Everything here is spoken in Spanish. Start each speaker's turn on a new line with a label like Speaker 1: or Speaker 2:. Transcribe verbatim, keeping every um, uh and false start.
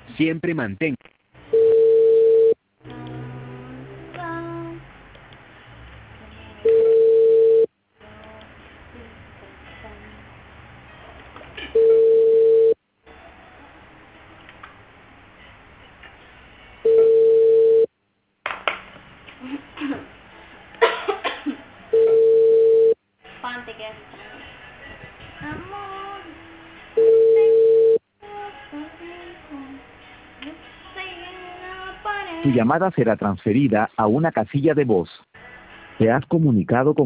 Speaker 1: Siempre mantén.
Speaker 2: Ponte que amor.
Speaker 3: Tu llamada será transferida a una casilla de voz. Te has comunicado con